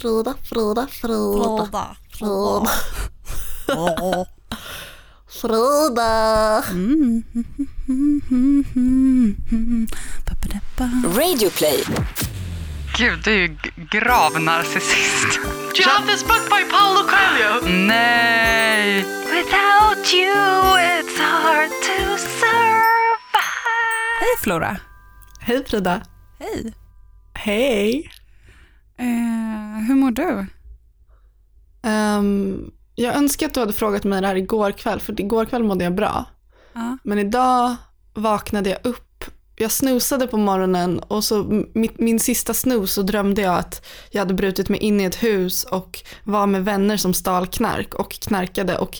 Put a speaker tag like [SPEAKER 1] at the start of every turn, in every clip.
[SPEAKER 1] Frida.
[SPEAKER 2] Radio Play.
[SPEAKER 3] Gud, du är ju gravnarcissist.
[SPEAKER 4] Do you have this book by Paulo Coelho?
[SPEAKER 3] Nej.
[SPEAKER 4] Without you it's hard to survive.
[SPEAKER 3] Hej Flora.
[SPEAKER 1] Hej Frida.
[SPEAKER 3] Hej.
[SPEAKER 1] Hej.
[SPEAKER 3] Hur mår du?
[SPEAKER 1] Jag önskar att du hade frågat mig det här igår kväll, för igår kväll mådde jag bra. Men idag vaknade jag upp. Jag snosade på morgonen och så min sista snus så drömde jag att jag hade brutit mig in i ett hus och var med vänner som stal knark och knarkade och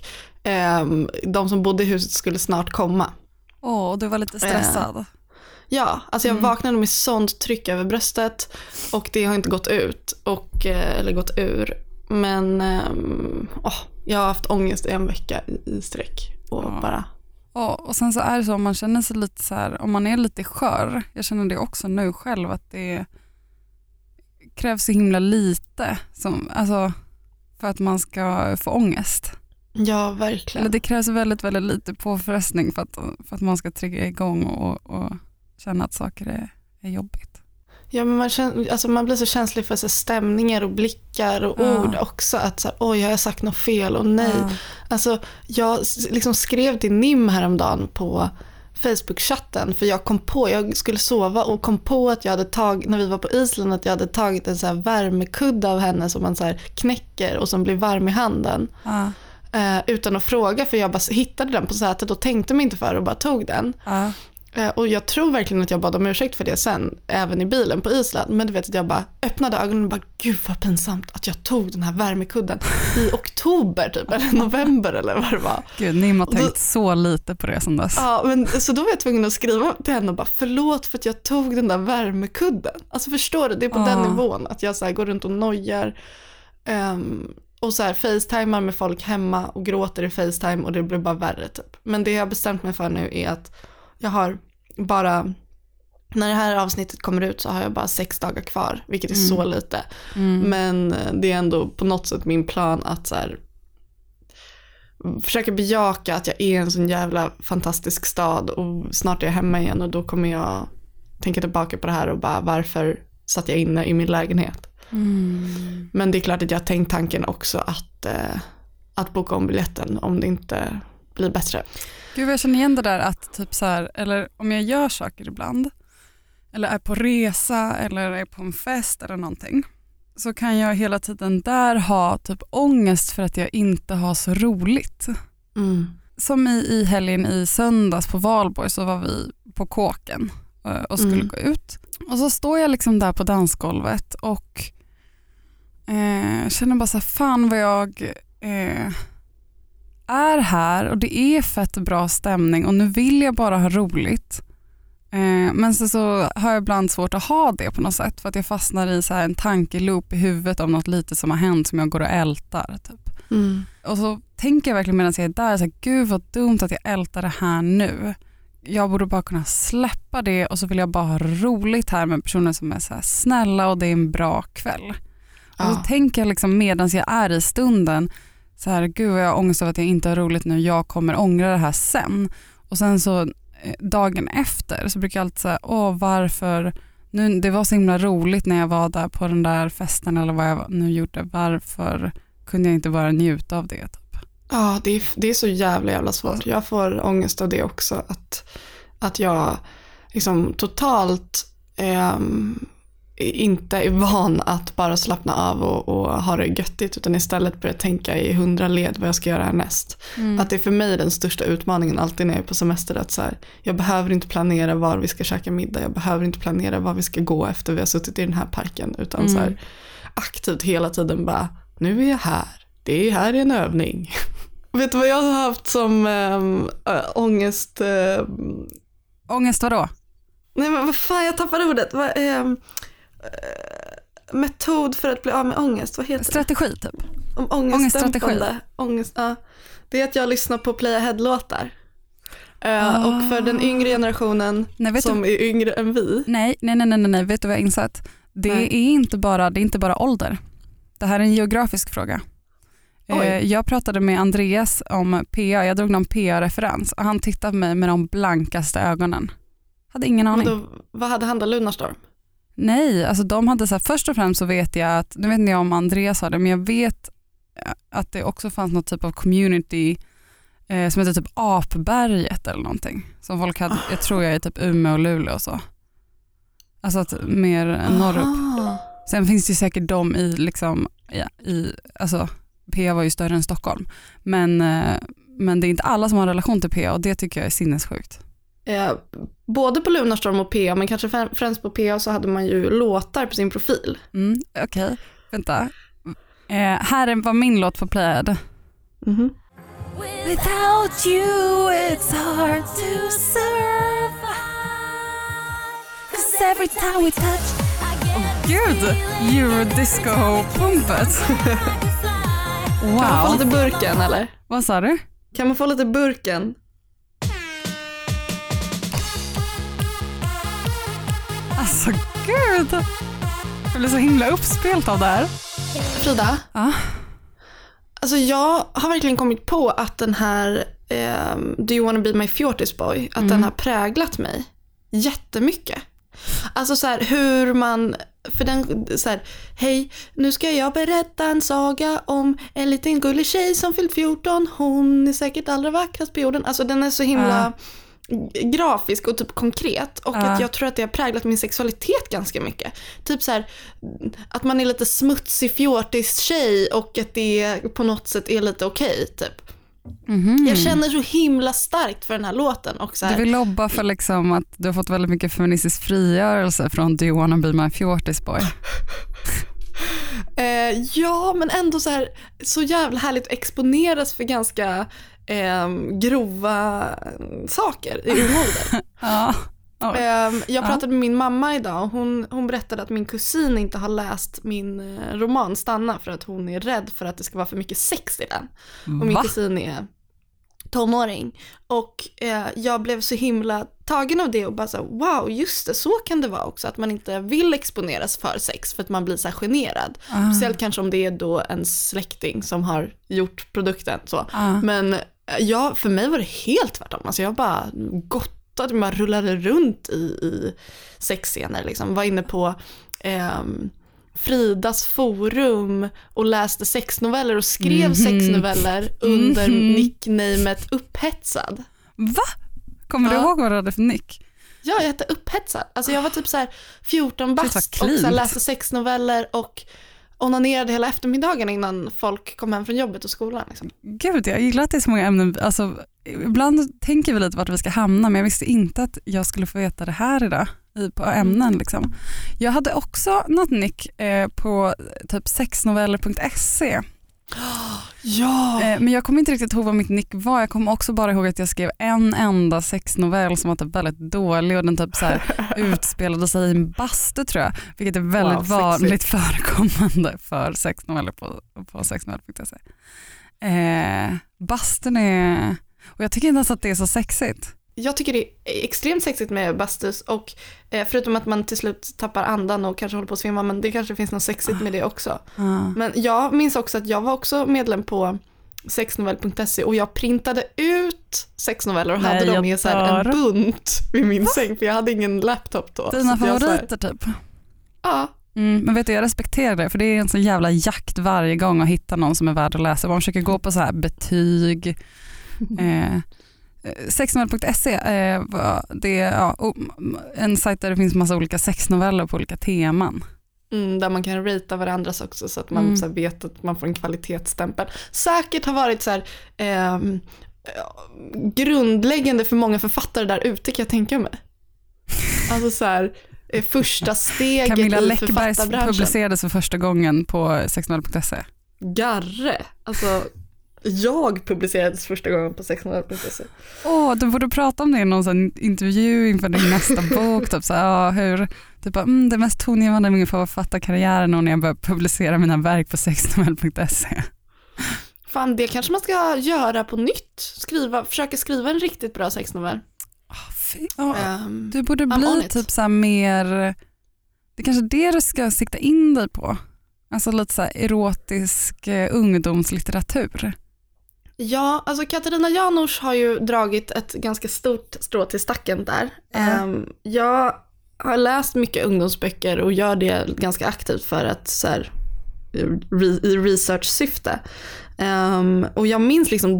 [SPEAKER 1] de som bodde i huset skulle snart komma.
[SPEAKER 3] Och du var lite stressad.
[SPEAKER 1] Ja, alltså jag vaknade med sånt tryck över bröstet och det har inte gått ut eller gått ur. Men jag har haft ångest i en vecka i sträck och bara...
[SPEAKER 3] Och sen så är det så, om man känner sig lite så här, om man är lite skör, jag känner det också nu själv, att det krävs så himla lite alltså, för att man ska få ångest.
[SPEAKER 1] Ja, verkligen.
[SPEAKER 3] Eller det krävs väldigt, väldigt lite påfrestning för att man ska trigga igång och känna att saker är jobbigt.
[SPEAKER 1] Ja, men man blir så känslig för så stämningar och blickar och ord också. Att så här, oj, har jag sagt något fel? Och nej. Alltså, jag liksom skrev till Nim häromdagen på Facebook-chatten. För jag skulle sova och kom på att jag hade tagit, när vi var på Island, att jag hade tagit en så här värmekudde av henne som man så här knäcker och som blir varm i handen. Utan att fråga, för jag bara hittade den på sätet och tänkte mig inte för och bara tog den. Och jag tror verkligen att jag bad om ursäkt för det sen, även i bilen på Island. Men du vet att jag bara öppnade ögonen och bara, gud vad pinsamt att jag tog den här värmekudden i oktober typ, eller november eller vad det var.
[SPEAKER 3] Gud, ni har tänkt så lite på det som dess.
[SPEAKER 1] Ja, men så då var jag tvungen att skriva till henne och bara, förlåt för att jag tog den där värmekudden. Alltså förstår du, det är på den nivån att jag så här går runt och nojar och så här facetimar med folk hemma och gråter i FaceTime och det blir bara värre typ. Men det jag har bestämt mig för nu är att jag har bara, när det här avsnittet kommer ut så har jag bara 6 dagar kvar, vilket är så lite. Men det är ändå på något sätt min plan att så här, försöka bejaka att jag är en sån jävla fantastisk stad och snart är jag hemma igen och då kommer jag tänka tillbaka på det här och bara, varför satt jag inne i min lägenhet? Men det är klart att jag har tänkt tanken också att boka om biljetten om det inte blir bättre.
[SPEAKER 3] Gud, jag känner igen det där att typ så här, eller om jag gör saker ibland eller är på resa eller är på en fest eller någonting, så kan jag hela tiden där ha typ ångest för att jag inte har så roligt. Som i helgen i söndags på Valborg så var vi på Kåken och skulle gå ut. Och så står jag liksom där på dansgolvet och känner bara så här, fan vad jag är här och det är fett bra stämning och nu vill jag bara ha roligt. Men så har jag ibland svårt att ha det på något sätt för att jag fastnar i så här en tankeloop i huvudet om något lite som har hänt som jag går och ältar typ. Och så tänker jag verkligen medan jag är där så här, gud vad dumt att jag ältar det här nu. Jag borde bara kunna släppa det och så vill jag bara ha roligt här med personer som är så här snälla och det är en bra kväll. Och så tänker jag liksom medan jag är i stunden så här, gud vad jag har ångest över att jag inte har roligt nu, jag kommer ångra det här sen. Och sen så dagen efter så brukar jag alltid säga, varför nu, det var så himla roligt när jag var där på den där festen eller vad jag nu gjorde, varför kunde jag inte bara njuta av det typ?
[SPEAKER 1] Ja, det är så jävla svårt. Jag får ångest av det också, att jag liksom totalt inte är van att bara slappna av och ha det göttigt, utan istället börja tänka i 100 led vad jag ska göra härnäst. Att det är för mig den största utmaningen alltid när jag är på semester, att så här, jag behöver inte planera var vi ska käka middag, jag behöver inte planera var vi ska gå efter vi har suttit i den här parken, utan så här, aktivt hela tiden bara, nu är jag här, det här är en övning. Vet du vad jag har haft som ångest?
[SPEAKER 3] Ångest vadå?
[SPEAKER 1] Nej men vad fan, jag tappade ordet. Metod för att bli av med ångest, vad heter
[SPEAKER 3] strategi
[SPEAKER 1] det?
[SPEAKER 3] Typ.
[SPEAKER 1] Om ångestdämpande. Det är att jag lyssnar på Play Ahead-låtar. Och för den yngre generationen som är yngre än vi.
[SPEAKER 3] Nej, vet du vad jag insett? Det är inte bara ålder. Det här är en geografisk fråga. Jag pratade med Andreas om PA. Jag drog någon PA-referens och han tittade på mig med de blankaste ögonen. Hade ingen aning.
[SPEAKER 1] Vad hade han då, Lunarstorm?
[SPEAKER 3] Nej, alltså de hade så här, först och främst så vet jag att, nu vet inte jag om Andreas har det, men jag vet att det också fanns något typ av community som heter typ Apberget eller någonting. Som folk hade, jag tror jag är typ Umeå och Luleå och så. Alltså att mer norrup. Sen finns det säkert de i liksom, alltså PA var ju större än Stockholm. Men det är inte alla som har en relation till PA och det tycker jag är sinnessjukt.
[SPEAKER 1] Både på Lunarstorm och PA, men kanske främst på PA så hade man ju låtar på sin profil.
[SPEAKER 3] Okej. Vänta. Här var min låt på Playad.
[SPEAKER 2] Without you it's hard to survive. 'Cause every time we touch
[SPEAKER 3] Gud, Eurodisco-pumpet.
[SPEAKER 1] Wow. Kan man få lite burken eller?
[SPEAKER 3] Vad sa du?
[SPEAKER 1] Kan man få lite burken?
[SPEAKER 3] Alltså gud. Jag blir så himla uppspelt av det här.
[SPEAKER 1] Frida?
[SPEAKER 3] Ja?
[SPEAKER 1] Alltså jag har verkligen kommit på att den här Do you wanna be my fjortis boy, att den har präglat mig jättemycket. Alltså så här hur man, för den så här, hej, nu ska jag berätta en saga om en liten gullig tjej som fyllt 14, hon är säkert allra vackrast på jorden. Alltså den är så himla grafisk och typ konkret, och att jag tror att det har präglat min sexualitet ganska mycket. Typ så här att man är lite smutsig fjortis tjej och att det på något sätt är lite okej, typ. Jag känner så himla starkt för den här låten. Och så här,
[SPEAKER 3] du vill lobba för liksom att du har fått väldigt mycket feministisk frigörelse från Do you wanna be my fjortis boy?
[SPEAKER 1] Ja, men ändå så här, så jävla härligt att exponeras för ganska grova saker i ung ålder. Jag pratade med min mamma idag och hon berättade att min kusin inte har läst min roman Stanna för att hon är rädd för att det ska vara för mycket sex i den. Och min kusin är tonåring. Och jag blev så himla tagen av det och bara så wow, just det, så kan det vara också, att man inte vill exponeras för sex för att man blir så här generad. Speciellt kanske om det är då en släkting som har gjort produkten så. Men för mig var det helt tvärtom. Alltså jag bara gottade, man rullade runt i sexscener liksom. Var inne på Fridas forum och läste sexnoveller och skrev sexnoveller under nicknamet Upphetsad.
[SPEAKER 3] Va? Kommer du ihåg vad du hade för nick?
[SPEAKER 1] Ja, jag hette Upphetsad. Alltså jag var typ så här 14 bast och så här läste sexnoveller och onanerade hela eftermiddagen innan folk kom hem från jobbet och skolan. Liksom.
[SPEAKER 3] Gud, jag gillar att det är så många ämnen. Alltså, ibland tänker vi lite vart vi ska hamna, men jag visste inte att jag skulle få veta det här idag på ämnen. Liksom. Jag hade också något nick på typ sexnoveller.se.
[SPEAKER 1] Ja.
[SPEAKER 3] Men jag kommer inte riktigt ihåg vad mitt nick var. Jag kommer också bara ihåg att jag skrev en enda sexnovell som var typ väldigt dålig och den typ så här utspelade sig i en bastu, tror jag. Vilket är väldigt vanligt förekommande för sexnoveller på sexnoveller.se. Bastun är... Och jag tycker inte ens att det är så sexigt.
[SPEAKER 1] Jag tycker det är extremt sexigt med bastus och förutom att man till slut tappar andan och kanske håller på att svimma, men det kanske finns något sexigt med det också. Men jag minns också att jag var också medlem på sexnovell.se och jag printade ut sexnoveller och hade dem i så här en bunt vid min säng, för jag hade ingen laptop då.
[SPEAKER 3] Dina favoriter typ?
[SPEAKER 1] Ja.
[SPEAKER 3] Men vet du, jag respekterar det, för det är en sån jävla jakt varje gång att hitta någon som är värd att läsa. Man försöker gå på så här betyg. Sexnovell.se det är en sajt där det finns massa olika sexnoveller på olika teman.
[SPEAKER 1] Där man kan ratea varandras också, så att man så här vet att man får en kvalitetsstämpel. Säkert har varit så här, grundläggande för många författare där ute, kan jag tänka mig. Alltså så här, första steget
[SPEAKER 3] Camilla
[SPEAKER 1] i
[SPEAKER 3] Läckbergs
[SPEAKER 1] författarbranschen.
[SPEAKER 3] publicerades för första gången på sexnovell.se.
[SPEAKER 1] Garre, alltså jag publicerades första gången på sexnovell.se.
[SPEAKER 3] Du borde prata om det i någon sån intervju inför din nästa bok. Typ så här, hur, typ, det mest tongivande med min författarkarriären och när jag började publicera mina verk på sexnovell.se.
[SPEAKER 1] Fan, det kanske man ska göra på nytt. Försöka skriva en riktigt bra sexnovell.
[SPEAKER 3] Du borde bli typ så här mer... Det är kanske det du ska sikta in dig på. Alltså lite så här erotisk ungdomslitteratur.
[SPEAKER 1] Ja, alltså Katarina Janouch har ju dragit ett ganska stort strå till stacken där. Jag har läst mycket ungdomsböcker och gör det ganska aktivt för att så här, i research-syfte. Och jag minns liksom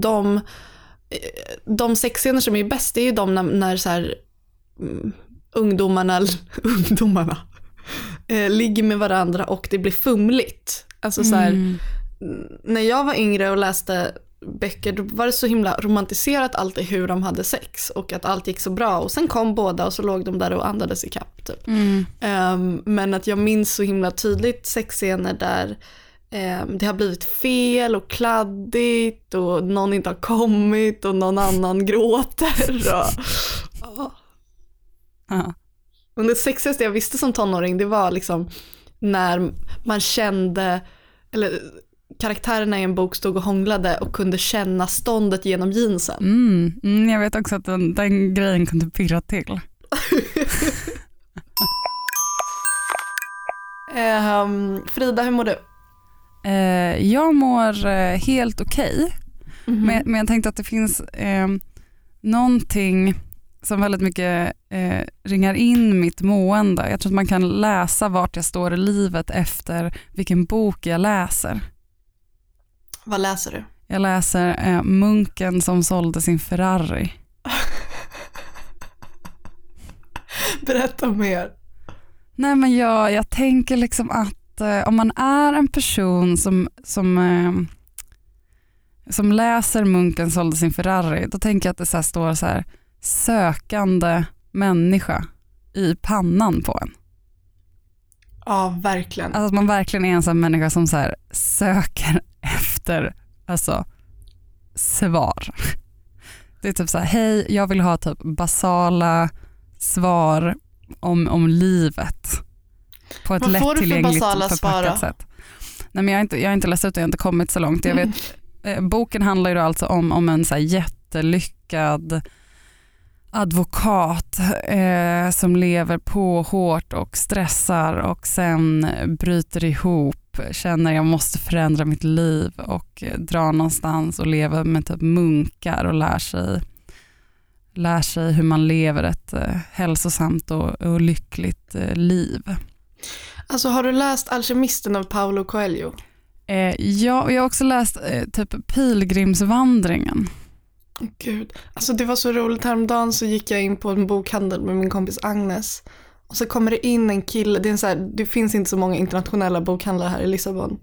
[SPEAKER 1] de sexscener som är bäst, det är ju de när så här, ungdomarna ligger med varandra och det blir fumligt. Alltså så här, när jag var yngre och läste böcker, då var det så himla romantiserat alltid hur de hade sex och att allt gick så bra, och sen kom båda och så låg de där och andades i kapp typ. Men att jag minns så himla tydligt sexscener där det har blivit fel och kladdigt och någon inte har kommit och någon annan gråter Men det sexigaste jag visste som tonåring, det var liksom när man kände, eller karaktärerna i en bok stod och hånglade och kunde känna ståndet genom jeansen.
[SPEAKER 3] Jag vet också att den grejen kunde pirra till.
[SPEAKER 1] Frida, hur mår du?
[SPEAKER 3] Jag mår helt okej. Men jag tänkte att det finns någonting som väldigt mycket ringar in mitt mående. Jag tror att man kan läsa vart jag står i livet efter vilken bok jag läser.
[SPEAKER 1] Vad läser du?
[SPEAKER 3] Jag läser Munken som sålde sin Ferrari.
[SPEAKER 1] Berätta mer.
[SPEAKER 3] Nej, men jag tänker liksom att om man är en person som läser Munken sålde sin Ferrari, då tänker jag att det så här står så här sökande människa i pannan på en.
[SPEAKER 1] Ja, verkligen.
[SPEAKER 3] Alltså att man verkligen är en sån människa som så här söker efter alltså svar. Det är typ så här, hej, jag vill ha typ basala svar om livet på ett
[SPEAKER 1] vad
[SPEAKER 3] lättillgängligt
[SPEAKER 1] förpackat
[SPEAKER 3] sätt. Nej, men jag har inte läst ut det, jag har inte kommit så långt. Jag vet, boken handlar ju alltså om en så här jättelyckad advokat som lever på hårt och stressar och sen bryter ihop, känner jag måste förändra mitt liv och drar någonstans och lever med typ munkar och lär sig hur man lever ett hälsosamt och lyckligt liv.
[SPEAKER 1] Alltså har du läst Alkemisten av Paulo Coelho?
[SPEAKER 3] Ja, jag har också läst typ Pilgrimsvandringen.
[SPEAKER 1] Gud, alltså det var så roligt. Häromdagen så gick jag in på en bokhandel med min kompis Agnes. Och så kommer det in en kille. Det finns inte så många internationella bokhandlar här i Lissabon.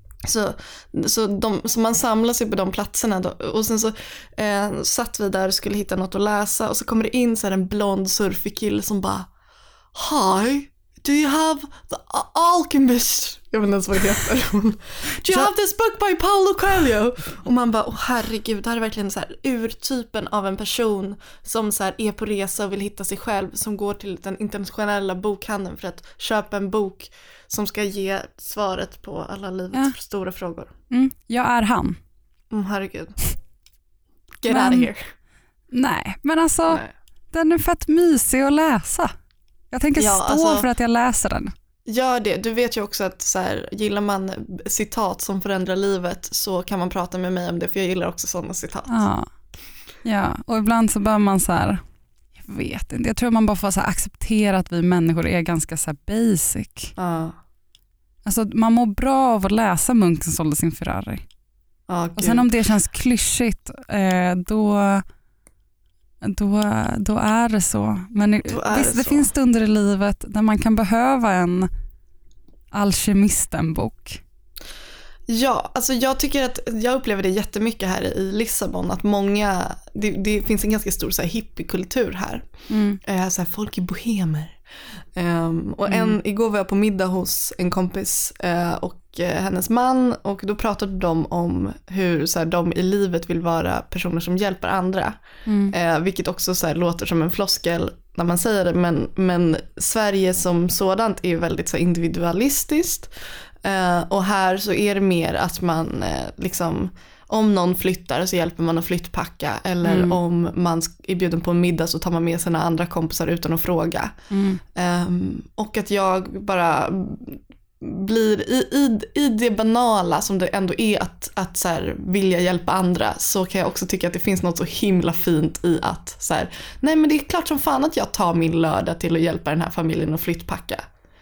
[SPEAKER 1] Så man samlar sig på de platserna då. Och sen så satt vi där och skulle hitta något att läsa. Och så kommer det in så här en blond surfig kille som bara Hi, do you have the Alchemist? Jag vet inte ens vad det heter. Do you have this book by Paulo Coelho? Och man bara, herregud, det här är verkligen så här urtypen av en person som så här är på resa och vill hitta sig själv, som går till den internationella bokhandeln för att köpa en bok som ska ge svaret på alla livets stora frågor.
[SPEAKER 3] Jag är han.
[SPEAKER 1] Herregud. Get out of here.
[SPEAKER 3] Nej, men alltså den är fett mysig att läsa. Jag tänker för att jag läser den.
[SPEAKER 1] Gör det. Du vet ju också att så här, gillar man citat som förändrar livet så kan man prata med mig om det, för jag gillar också sådana citat.
[SPEAKER 3] Ja, och ibland så bör man så här, jag vet inte, jag tror man bara får så här acceptera att vi människor är ganska så här basic. Alltså man mår bra av att läsa Munken som sålde sin Ferrari. Och sen om det känns klyschigt, då är det så. Men det finns stunder i livet där man kan behöva en Alkemisten-bok. Ja, alltså jag upplever det jättemycket här i Lissabon, att det finns en ganska stor så här hippiekultur här. Så här, folk är bohemer. Igår var jag på middag hos en kompis och hennes man, och då pratade de om hur så här, de i livet vill vara personer som hjälper andra. Vilket också så här, låter som en floskel när man säger det, men Sverige som sådant är ju väldigt så här, individualistiskt. Och här så är det mer att man liksom, om någon flyttar så hjälper man att flyttpacka, eller om man är bjuden på en middag så tar man med sina andra kompisar utan att fråga. Och att jag bara
[SPEAKER 1] blir i det banala som det ändå är att så här, vilja hjälpa andra, så kan jag också tycka att det finns något så himla fint i att så här, nej men det är klart som fan att jag tar min lördag till att hjälpa den här familjen att flyttpacka.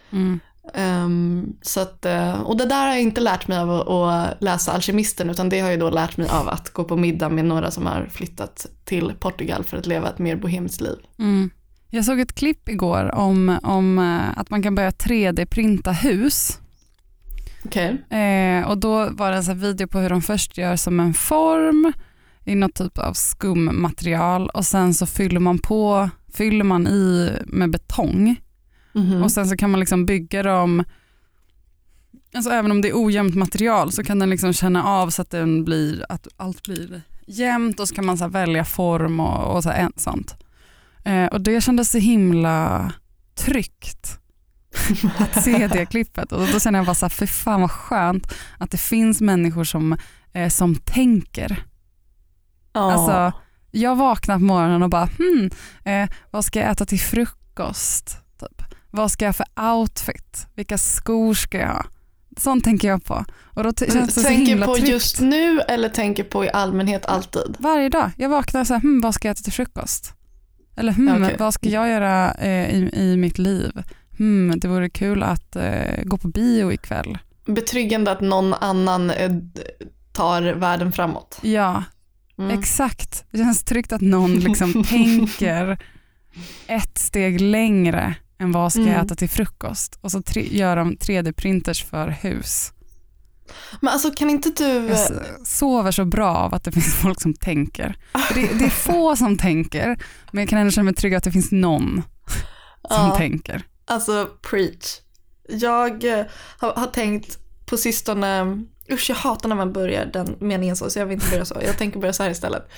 [SPEAKER 1] Så att, och det där har jag inte lärt mig av att läsa Alkemisten, utan det har jag då lärt mig av att gå på middag med några som har flyttat till Portugal för att leva ett mer bohemiskt liv.
[SPEAKER 3] Jag såg ett klipp igår om att man kan börja 3D-printa hus.
[SPEAKER 1] Okej.
[SPEAKER 3] Och då var det en sån här video på hur de först gör som en form i något typ av skummaterial, och sen så fyller man i med betong. Och sen så kan man liksom bygga dem, alltså även om det är ojämnt material så kan den liksom känna av så att att allt blir jämnt, och så kan man så här välja form och så här sånt. Och det kändes så himla tryggt att se det klippet, och då känner jag bara så här, för fan vad skönt att det finns människor som tänker. Alltså jag vaknar på morgonen och bara vad ska jag äta till frukost typ? Vad ska jag för outfit? Vilka skor ska jag ha? Sånt tänker jag på. Och då känns det så himla
[SPEAKER 1] på
[SPEAKER 3] tryggt.
[SPEAKER 1] Just nu eller tänker på i allmänhet alltid?
[SPEAKER 3] Varje dag. Jag vaknar så här, vad ska jag äta till frukost? Eller vad ska jag göra i mitt liv? Det vore kul att gå på bio ikväll.
[SPEAKER 1] Betryggande att någon annan tar världen framåt.
[SPEAKER 3] Ja, exakt. Det känns tryggt att någon liksom tänker ett steg längre än vad ska jag äta till frukost. Och så gör de 3D-printers för hus.
[SPEAKER 1] Men alltså kan inte du...
[SPEAKER 3] Jag sover så bra av att det finns folk som tänker. Det är få som tänker, men jag kan ändå känna mig trygg att det finns någon som tänker.
[SPEAKER 1] Alltså preach. Jag har tänkt på sistone... Usch, jag hatar när man börjar den meningen så jag vill inte börja så. Jag tänker börja så här istället.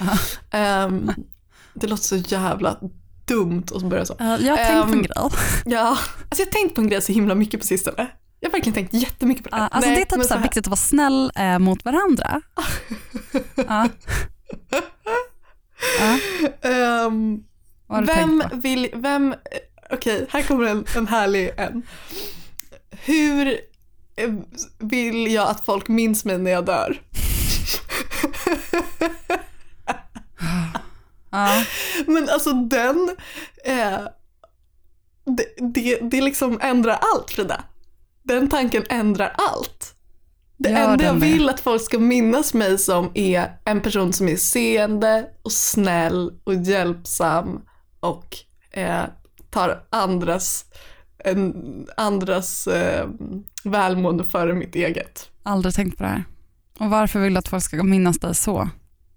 [SPEAKER 1] Det låter så jävla dumt att börja så.
[SPEAKER 3] Jag har tänkt på en grej.
[SPEAKER 1] Ja, alltså jag har tänkt på en grej så himla mycket på sistone. Jag har verkligen tänkt jättemycket på det.
[SPEAKER 3] Alltså det är typ så här viktigt att vara snäll mot varandra.
[SPEAKER 1] Okej, här kommer en härlig en. Hur vill jag att folk minns mig när jag dör? Men alltså det liksom ändrar allt, Frida. Den tanken ändrar allt. Det enda jag vill att folk ska minnas mig som är en person som är seende och snäll och hjälpsam och tar andras välmående före mitt eget.
[SPEAKER 3] Aldrig tänkt på det här. Och varför vill du att folk ska minnas dig så?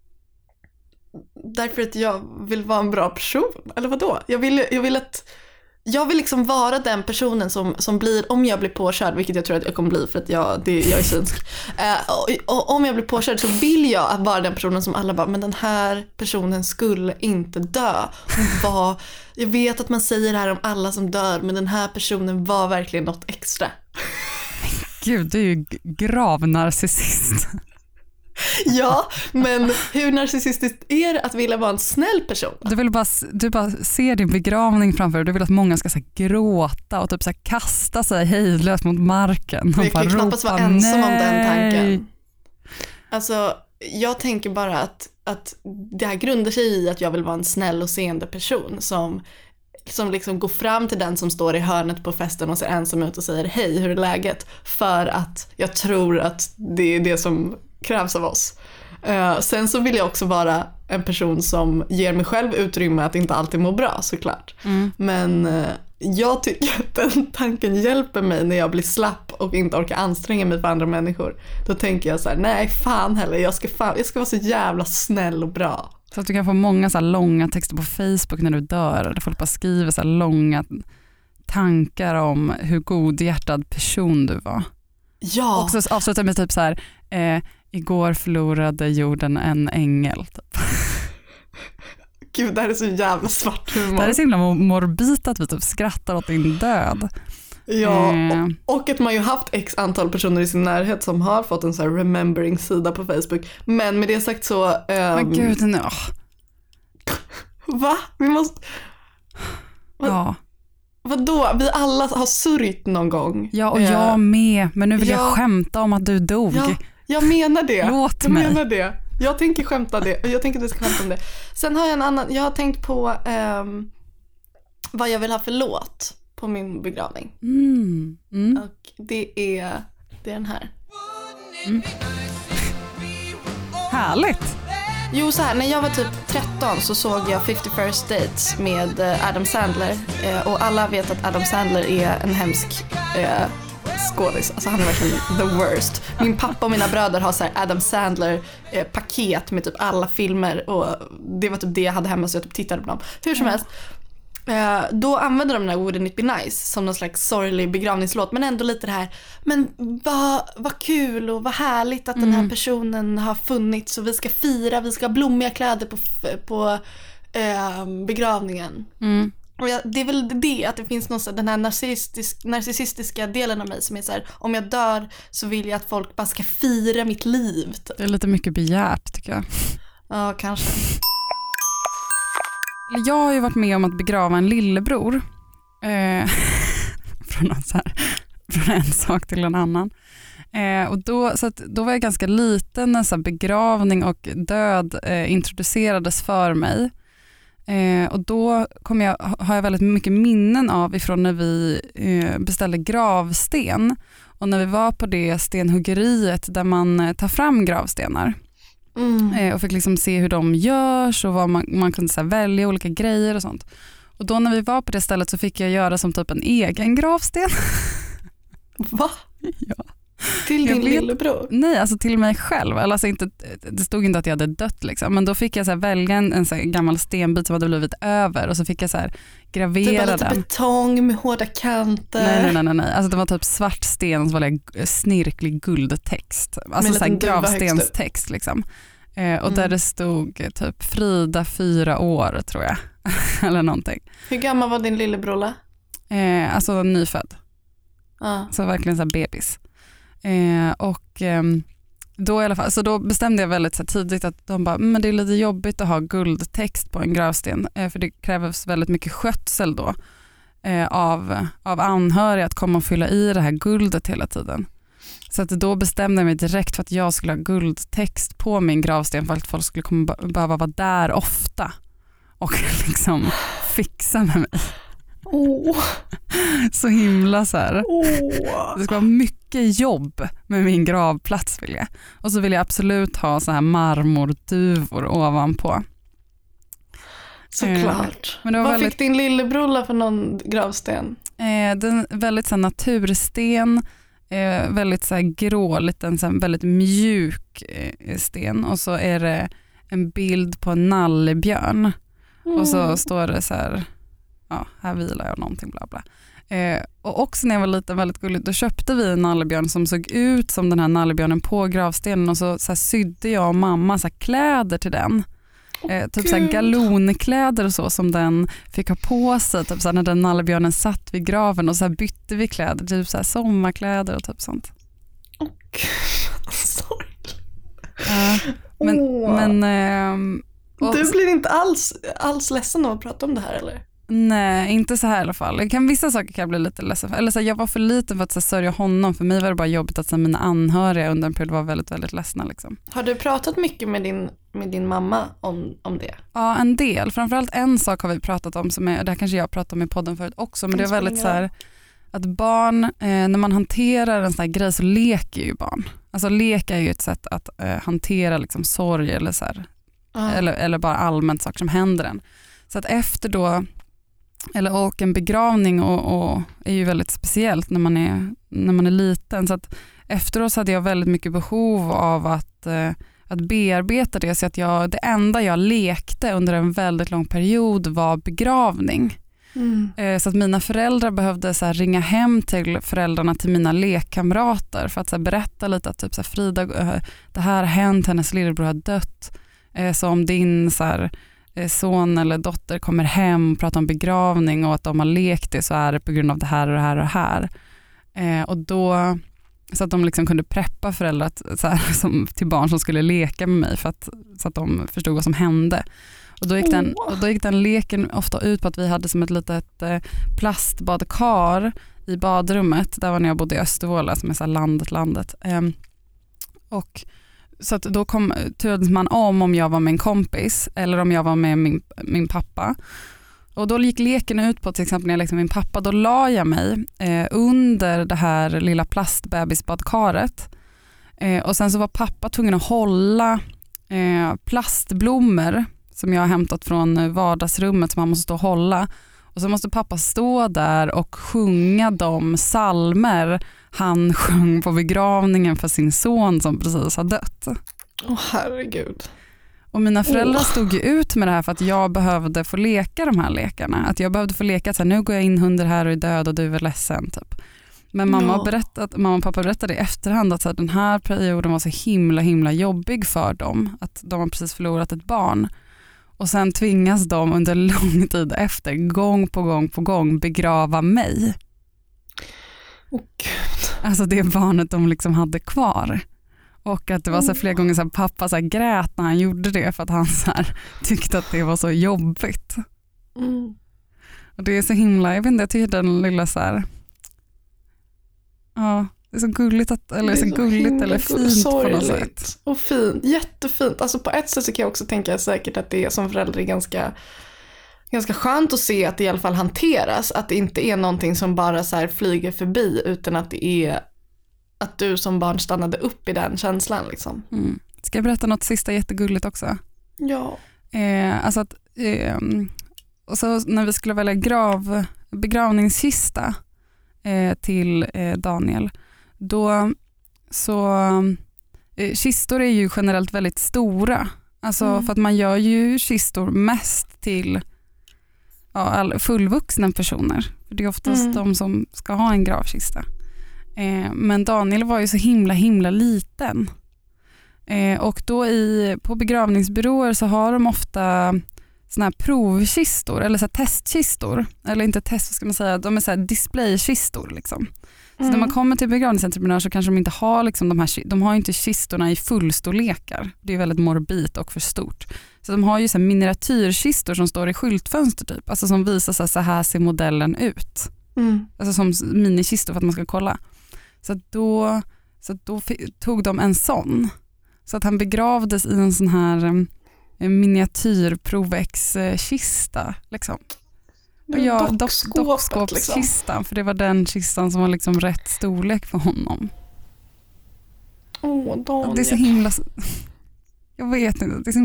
[SPEAKER 1] Därför att jag vill vara en bra person. Eller vadå? Jag vill liksom vara den personen som blir, om jag blir påkörd, vilket jag tror att jag kommer bli för att jag är synsk. Om jag blir påkörd så vill jag vara den personen som alla bara, men den här personen skulle inte dö. Jag vet att man säger det här om alla som dör, men den här personen var verkligen något extra.
[SPEAKER 3] Gud, du är ju gravnarcissist.
[SPEAKER 1] Ja, men hur narcissistiskt är det att vilja vara en snäll person?
[SPEAKER 3] Du bara ser din begravning framför dig. Du vill att många ska så här, gråta och typ så här, kasta sig hejdlöst mot marken.
[SPEAKER 1] Jag kan knappast vara ensam om den tanken. Alltså, jag tänker bara att det här grundar sig i att jag vill vara en snäll och seende person som liksom går fram till den som står i hörnet på festen och ser ensam ut och säger hej, hur är läget? För att jag tror att det är det som krävs av oss. Sen så vill jag också vara en person som ger mig själv utrymme att inte alltid må bra, såklart. Men jag tycker att den tanken hjälper mig när jag blir slapp och inte orkar anstränga mig för andra människor. Då tänker jag så här: nej fan heller, jag ska vara så jävla snäll och bra.
[SPEAKER 3] Så att du kan få många så här långa texter på Facebook när du dör, där folk bara skriver så här långa tankar om hur godhjärtad person du var.
[SPEAKER 1] Ja.
[SPEAKER 3] Och så avslutar med typ så här: igår förlorade jorden en ängel. Typ.
[SPEAKER 1] Gud, det här är så jävla svart humor.
[SPEAKER 3] Det här är så himla morbid att vi typ skrattar åt din död.
[SPEAKER 1] Ja, och att man ju haft x antal personer i sin närhet som har fått en så här remembering-sida på Facebook. Men med det sagt så...
[SPEAKER 3] Men gud,
[SPEAKER 1] Va? Vi måste...
[SPEAKER 3] Ja.
[SPEAKER 1] Vadå? Vi alla har sörjt någon gång.
[SPEAKER 3] Ja, och jag med. Men nu vill jag skämta om att du dog.
[SPEAKER 1] Ja, jag menar det.
[SPEAKER 3] Låt mig.
[SPEAKER 1] Jag menar det. Jag tänker skämta det. Jag tänker att du ska skämta om det. Sen har jag en annan. Jag har tänkt på vad jag vill ha för låt på min begravning. Och det är den här.
[SPEAKER 3] Härligt.
[SPEAKER 1] Jo, så här, när jag var typ 13 så såg jag 50 First Dates med Adam Sandler. Och alla vet att Adam Sandler är en hemsk skådis. Alltså han är verkligen the worst. Min pappa och mina bröder har så här Adam Sandler paket med typ alla filmer. Och det var typ det jag hade hemma, så jag typ tittade på dem. Hur som helst. Då använde de den här Wouldn't It Be Nice som någon slags sorglig begravningslåt, men ändå lite det här, men vad kul och vad härligt att den här personen har funnits, och vi ska fira, vi ska ha blommiga kläder på begravningen. Och det är väl det, att det finns någon, den här narcissistiska delen av mig som är så här, om jag dör så vill jag att folk bara ska fira mitt liv typ.
[SPEAKER 3] Det är lite mycket begärt, tycker jag.
[SPEAKER 1] Ja, kanske.
[SPEAKER 3] Jag har ju varit med om att begrava en lillebror. Från en sak till en annan. Och då var jag ganska liten när så här begravning och död introducerades för mig. Och då har jag väldigt mycket minnen av ifrån när vi beställde gravsten. Och när vi var på det stenhuggeriet där man tar fram gravstenar. Och fick liksom se hur de görs och vad man kunde så här välja olika grejer och sånt. Och då när vi var på det stället så fick jag göra som typ en egen gravsten.
[SPEAKER 1] Va?
[SPEAKER 3] Ja.
[SPEAKER 1] Till din lillebror?
[SPEAKER 3] Nej, alltså till mig själv. Alltså inte, det stod inte att jag hade dött liksom. Men då fick jag så här välja en så här gammal stenbit som hade blivit över, och så fick jag så här gravera den.
[SPEAKER 1] Det var lite betong med hårda kanter.
[SPEAKER 3] Nej. Alltså det var typ svart sten och så var det snirklig guldtext. Alltså så här gravstenstext liksom. Och där det stod typ Frida 4 år tror jag. Eller någonting.
[SPEAKER 1] Hur gammal var din lillebror?
[SPEAKER 3] Alltså nyfödd. Så verkligen så här bebis. Då i alla fall, så då bestämde jag väldigt så tidigt att de bara, men det är lite jobbigt att ha guldtext på en gravsten, för det krävs väldigt mycket skötsel då av anhöriga att komma och fylla i det här guldet hela tiden. Så att då bestämde jag mig direkt för att jag skulle ha guldtext på min gravsten, för att folk skulle behöva vara där ofta och liksom fixa med mig. Så himla så här. Det ska vara mycket jobb med min gravplats, vill jag. Och så vill jag absolut ha så här marmorduvor ovanpå.
[SPEAKER 1] Såklart.
[SPEAKER 3] Men det var
[SPEAKER 1] vad fick din lillebror för någon gravsten?
[SPEAKER 3] Den väldigt så här natursten, väldigt så här grå, liten så här väldigt mjuk sten, och så är det en bild på en nallebjörn. Och så står det så här, ja, här vilar jag någonting bla bla. Och också när jag var liten, väldigt gulligt, då köpte vi en nallebjörn som såg ut som den här nallebjörnen på gravstenen, och så här sydde jag och mamma så här kläder till den. Typ så här galonkläder och så som den fick ha på sig, typ så här när den nallebjörnen satt vid graven, och så här bytte vi kläder, typ så här sommarkläder och typ sånt.
[SPEAKER 1] Sorgligt. Du blir inte alls ledsen av att prata om det här, eller?
[SPEAKER 3] Nej, inte så här i alla fall. Vissa saker kan jag bli lite ledsen för. Eller så här, jag var för liten för att så här, sörja honom. För mig var det bara jobbigt att så här, mina anhöriga under en period var väldigt, väldigt ledsna. Liksom.
[SPEAKER 1] Har du pratat mycket med din mamma om det?
[SPEAKER 3] Ja, en del. Framförallt en sak har vi pratat om, det här kanske jag pratat om i podden förut också. Men det är väldigt så här, att barn, när man hanterar en sån här grej så leker ju barn. Alltså lek är ju ett sätt att hantera liksom, sorg eller så här, eller bara allmänt saker som händer en. Så att efter då, och en begravning och är ju väldigt speciellt när man är liten, så att efteråt så hade jag väldigt mycket behov av att bearbeta det, så att det enda jag lekte under en väldigt lång period var begravning. Så att mina föräldrar behövde så här ringa hem till föräldrarna till mina lekkamrater för att så här berätta lite att typ så här, Frida, det här har hänt, hennes lillebror har dött, så om din så här son eller dotter kommer hem och pratar om begravning och att de har lekt det, så är det på grund av det här och det här och det här. Och då, så att de liksom kunde preppa föräldrar så här, till barn som skulle leka med mig, så att de förstod vad som hände. Och då gick den leken ofta ut på att vi hade som ett litet plastbadkar i badrummet. Där var när jag bodde i Östervåla som är så här landet. Och så att då turades man om jag var med en kompis eller om jag var med min pappa. Och då gick leken ut på, till exempel när jag lekte med min pappa, då la jag mig under det här lilla plastbebisbadkaret. Och sen så var pappa tvungen att hålla plastblommor som jag har hämtat från vardagsrummet som han måste stå och hålla. Och så måste pappa stå där och sjunga de psalmer han sjöng på begravningen för sin son som precis har dött.
[SPEAKER 1] Herregud.
[SPEAKER 3] Och mina föräldrar stod ju ut med det här för att jag behövde få leka de här lekarna. Att jag behövde få leka så här, nu går jag in under här och är död och du är väl ledsen typ. Men mamma och pappa berättade i efterhand att så här, den här perioden var så himla jobbig för dem. Att de har precis förlorat ett barn. Och sen tvingas de under lång tid efter gång på gång begrava mig. Alltså det barnet de liksom hade kvar. Och att det var så flera gånger så här, pappa så här, grät när han gjorde det för att han så här, tyckte att det var så jobbigt. Och det är så himla, jag vet inte, jag tycker den lilla så här, ja, det är så gulligt eller så gulligt eller fint på något sätt.
[SPEAKER 1] Och fint, jättefint. Alltså på ett sätt så kan jag också tänka säkert att det är som förälder ganska skönt att se att det i alla fall hanteras. Att det inte är någonting som bara så här flyger förbi utan att det är att du som barn stannade upp i den känslan liksom.
[SPEAKER 3] Ska jag berätta något sista jättegulligt också?
[SPEAKER 1] Ja.
[SPEAKER 3] Alltså att och så när vi skulle välja begravningskista till Daniel, då så kistor är ju generellt väldigt stora. Alltså för att man gör ju kistor mest till fullvuxna personer. För det är oftast de som ska ha en gravkista. Men Daniel var ju så himla liten. Och då på begravningsbyråer så har de ofta såna här provkistor eller så här testkistor. Eller inte test, vad ska man säga, de är så här displaykistor liksom. Så när man kommer till begravningsentreprenör så kanske de inte har liksom de har ju inte kistorna i fullstorlekar. Det är väldigt morbid och för stort. Så de har ju så här miniatyrkistor som står i skyltfönster typ. Alltså som visar så här ser modellen ut. Alltså som minikistor för att man ska kolla. Så då tog de en sån. Så att han begravdes i en sån här miniatyrprovex-kista liksom. Och jag dockskåpskistan liksom. För det var den kistan som var liksom rätt storlek för honom.
[SPEAKER 1] Daniel.
[SPEAKER 3] Det är så himla, jag vet inte, det är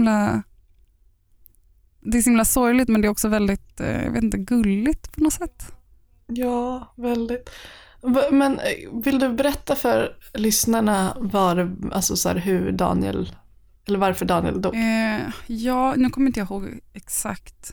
[SPEAKER 3] så himla sorgligt, men det är också väldigt, jag vet inte, gulligt på något sätt.
[SPEAKER 1] Ja, väldigt. Men vill du berätta för lyssnarna alltså så här, hur Daniel, eller varför Daniel dog?
[SPEAKER 3] Ja, nu kommer inte jag ihåg exakt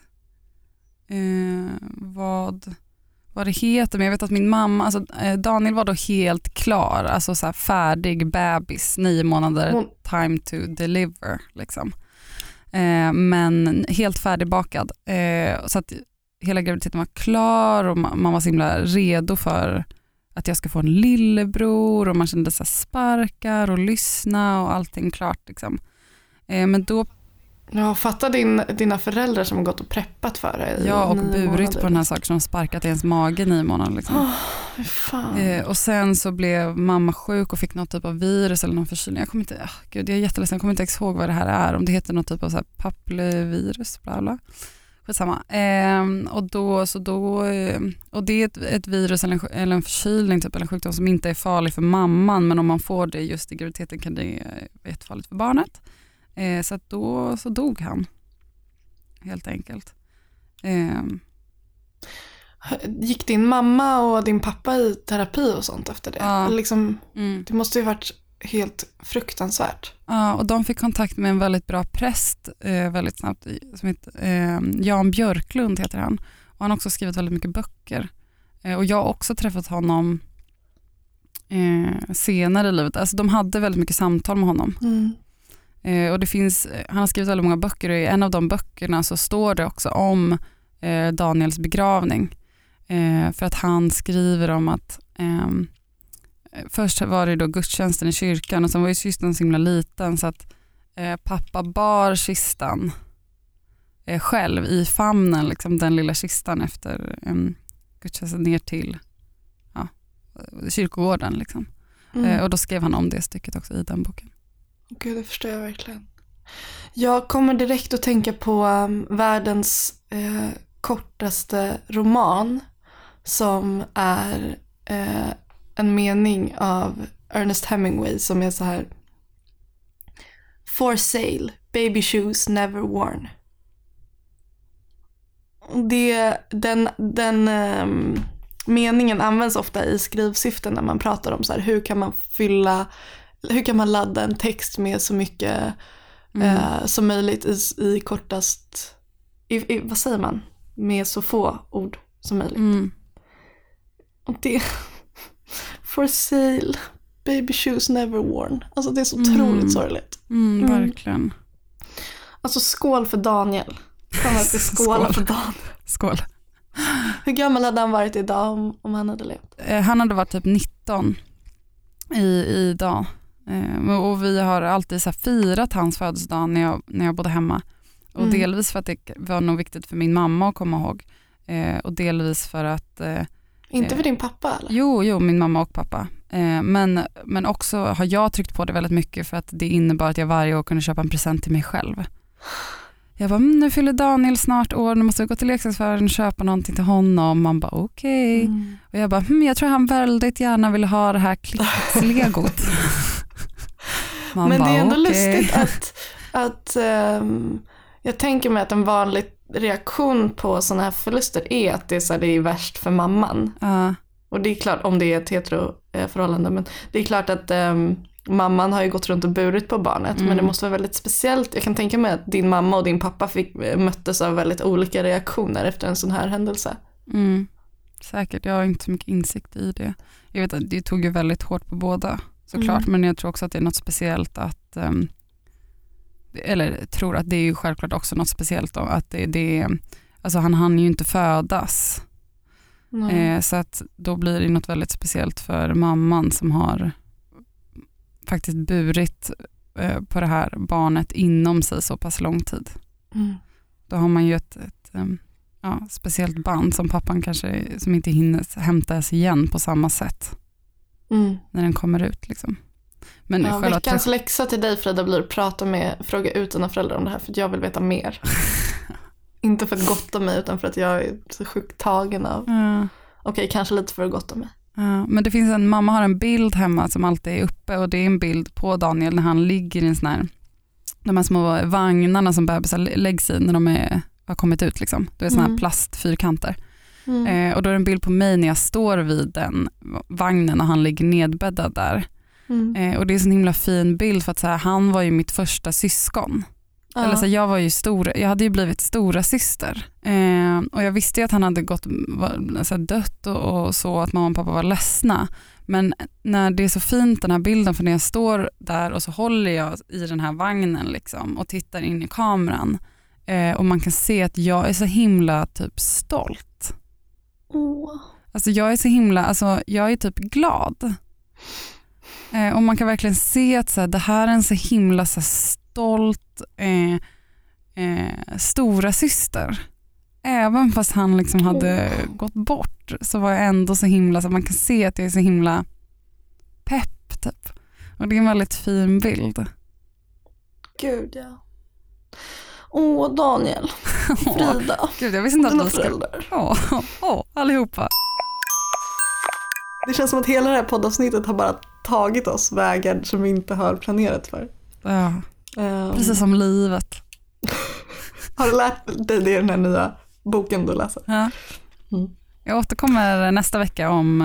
[SPEAKER 3] vad det heter, men jag vet att min mamma, alltså Daniel var då helt klar, alltså så här färdig bebis, 9 månader, time to deliver liksom. Men helt färdigbakad. Så att hela graviditeten var klar och man var så himla redo för att jag ska få en lillebror och man kände så här sparkar och lyssna och allting klart liksom. Men då
[SPEAKER 1] fatta dina föräldrar som har gått och preppat för det.
[SPEAKER 3] Ja, och burit på den här saken som sparkat i ens mage 9 månader liksom.
[SPEAKER 1] Fan.
[SPEAKER 3] Och sen så blev mamma sjuk och fick något typ av virus eller någon förkylning. Jag kommer inte, jag är jätteledsen, jag kommer inte ihåg vad det här är. Om det heter något typ av så här papillovirus, bla bla. Skitsamma. Och det är ett virus eller en förkylning typ, eller en sjukdom som inte är farlig för mamman, men om man får det just i graviditeten kan det vara jättefarligt för barnet. Så att då så dog han helt enkelt.
[SPEAKER 1] Gick din mamma och din pappa i terapi och sånt efter det?
[SPEAKER 3] Ja.
[SPEAKER 1] Liksom, det måste ju varit helt fruktansvärt.
[SPEAKER 3] Ja, och de fick kontakt med en väldigt bra präst väldigt snabbt som heter Jan Björklund heter han. Och han har också skrivit väldigt mycket böcker. Och jag har också träffat honom senare i livet. Alltså de hade väldigt mycket samtal med honom. Och han har skrivit väldigt många böcker och i en av de böckerna så står det också om Daniels begravning. För att han skriver om att först var det då gudstjänsten i kyrkan och sen var ju kistan så himla liten så att pappa bar kistan själv i famnen, liksom, den lilla kistan efter gudstjänsten ner till kyrkogården. Liksom. Och då skrev han om det stycket också i den boken.
[SPEAKER 1] Gud, det förstår jag verkligen. Jag kommer direkt att tänka på världens kortaste roman som är en mening av Ernest Hemingway som är så här: For sale, baby shoes never worn. Den meningen används ofta i skrivsyften när man pratar om så här, hur kan man ladda en text med så mycket som möjligt i kortast, vad säger man? Med så få ord som möjligt. Och det, for sale, baby shoes never worn. Alltså det är så otroligt sorgligt.
[SPEAKER 3] Verkligen.
[SPEAKER 1] Alltså skål för Daniel. Kan man skåla för Daniel.
[SPEAKER 3] Skål.
[SPEAKER 1] Hur gammal hade han varit idag om han hade levt?
[SPEAKER 3] Han hade varit typ 19 idag. Och vi har alltid så här firat hans födelsedag när jag bodde hemma. Och delvis för att det var nog viktigt för min mamma att komma ihåg. Och delvis för att...
[SPEAKER 1] Inte för din pappa eller?
[SPEAKER 3] Jo, min mamma och pappa. Men också har jag tryckt på det väldigt mycket för att det innebar att jag varje år kunde köpa en present till mig själv. Jag bara, nu fyller Daniel snart år, nu måste jag gå till leksaksfören och köpa någonting till honom. Man bara, okej. Och jag bara, jag tror han väldigt gärna vill ha det här klickslegot.
[SPEAKER 1] Men det är ändå lustigt att jag tänker mig att en vanlig reaktion på sådana här förluster är att det är värst för mamman. Och det är klart, om det är ett heteroförhållande, men det är klart att mamman har ju gått runt och burit på barnet, men det måste vara väldigt speciellt. Jag kan tänka mig att din mamma och din pappa möttes av väldigt olika reaktioner efter en sån här händelse.
[SPEAKER 3] Säkert, jag har inte så mycket insikt i det. Jag vet att det tog ju väldigt hårt på båda, såklart, men jag tror också att det är något speciellt att eller tror att det är ju självklart också något speciellt då, att det alltså han hann ju inte födas. Så att då blir det något väldigt speciellt för mamman som har faktiskt burit på det här barnet inom sig så pass lång tid. Då har man ju ett speciellt band som pappan kanske som inte hinner hämtas igen på samma sätt när den kommer ut liksom. Men
[SPEAKER 1] veckans läxa till dig, Frida, blir att fråga ut dina föräldrar om det här, för jag vill veta mer. Inte för att gotta mig, utan för att jag är så sjukt tagen av. Okej, kanske lite för att gotta mig.
[SPEAKER 3] Men det finns mamma har en bild hemma som alltid är uppe, och det är en bild på Daniel när han ligger i en sån här, de här små vagnarna som bebisar läggs i när de har kommit ut liksom. Det är såna här plastfyrkanter. Och då är det en bild på mig när jag står vid den vagnen och han ligger nedbäddad där. Och det är en himla fin bild för att så här, han var ju mitt första syskon. Eller så jag hade ju blivit stora syster. Och jag visste ju att han hade dött och så, att mamma och pappa var ledsna. Men när det är så fint, den här bilden, för när jag står där och så håller jag i den här vagnen liksom, och tittar in i kameran. Och man kan se att jag är så himla typ stolt. Alltså jag är så himla, alltså jag är typ glad. Och man kan verkligen se att så här, det här är en så himla så stolt stora syster. Även fast han liksom hade gått bort, så var jag ändå så himla, så man kan se att jag är så himla pepp typ. Och det är en väldigt fin bild.
[SPEAKER 1] Gud, ja. Daniel. Frida.
[SPEAKER 3] Gud, jag visste inte att vi skulle. Allihopa.
[SPEAKER 1] Det känns som att hela det här poddavsnittet har bara tagit oss vägar som vi inte har planerat för.
[SPEAKER 3] Ja, precis som livet.
[SPEAKER 1] Har du lärt dig det i den här nya boken du läser?
[SPEAKER 3] Ja. Jag återkommer nästa vecka om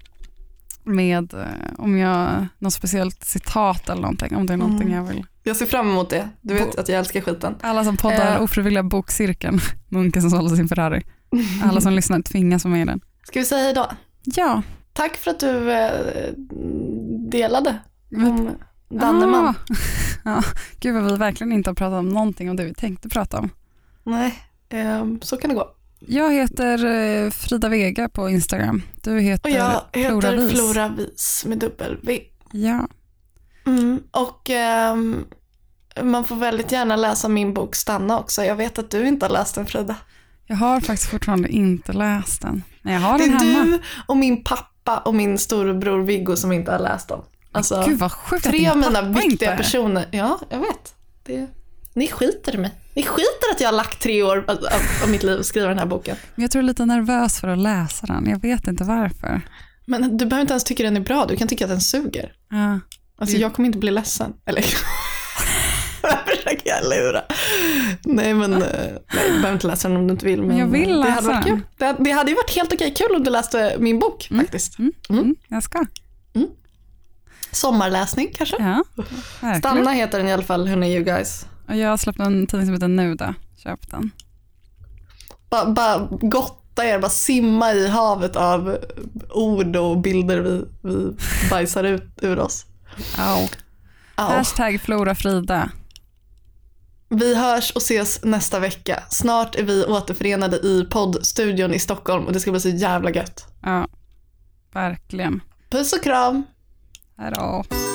[SPEAKER 3] jag något speciellt citat eller någonting, om det är någonting jag vill.
[SPEAKER 1] Jag ser fram emot det. Du vet att jag älskar skiten.
[SPEAKER 3] Alla som poddar ofrivilliga bokcirkeln, munken som sålde sin Ferrari. Alla som lyssnar tvingas vara med i den.
[SPEAKER 1] Ska vi säga hej då?
[SPEAKER 3] Ja.
[SPEAKER 1] Tack för att du delade om Danneman.
[SPEAKER 3] Ja. Gud vad vi verkligen inte har pratat om någonting om det vi tänkte prata om.
[SPEAKER 1] Nej, så kan det gå.
[SPEAKER 3] Jag heter Frida Vega på Instagram. Du heter
[SPEAKER 1] Flora Vis. Och jag heter Flora Vis med W.
[SPEAKER 3] Ja.
[SPEAKER 1] Och man får väldigt gärna läsa min bok Stanna också. Jag vet att du inte har läst den, Frida.
[SPEAKER 3] Jag har faktiskt fortfarande inte läst den. Men jag har
[SPEAKER 1] Det
[SPEAKER 3] den
[SPEAKER 1] är
[SPEAKER 3] hemma.
[SPEAKER 1] du och min pappa och min storebror Viggo som inte har läst dem. Alltså,
[SPEAKER 3] Gud vad sjukt att
[SPEAKER 1] 3
[SPEAKER 3] din
[SPEAKER 1] av mina
[SPEAKER 3] pappa
[SPEAKER 1] viktiga
[SPEAKER 3] inte.
[SPEAKER 1] personer. Ja, jag vet. Ni skiter i mig. Ni skiter att jag har lagt 3 år av mitt liv att skriva den här boken.
[SPEAKER 3] Men jag tror jag är lite nervös för att läsa den. Jag vet inte varför.
[SPEAKER 1] Men du behöver inte ens tycka den är bra. Du kan tycka att den suger.
[SPEAKER 3] Ja.
[SPEAKER 1] Alltså jag kommer inte bli ledsen. Eller försöker jag lura. Nej, men nej, du behöver inte läsa den om du inte vill. Men
[SPEAKER 3] jag vill läsa
[SPEAKER 1] det hade varit
[SPEAKER 3] den.
[SPEAKER 1] kul. Det hade ju varit helt okej kul om du läste min bok faktiskt.
[SPEAKER 3] Jag ska.
[SPEAKER 1] Sommarläsning kanske.
[SPEAKER 3] Ja, verkligen.
[SPEAKER 1] Stanna heter den i alla fall, hörni you guys.
[SPEAKER 3] Och jag har släppt en tidning som heter Nuda. Köp den.
[SPEAKER 1] Bara gotta er, bara simma i havet av ord och bilder vi bajsar ut ur oss.
[SPEAKER 3] Au. Hashtag Flora Frida.
[SPEAKER 1] Vi hörs och ses nästa vecka. Snart är vi återförenade i poddstudion i Stockholm och det ska bli så jävla gött.
[SPEAKER 3] Ja, verkligen.
[SPEAKER 1] Puss och kram.
[SPEAKER 3] Hej då.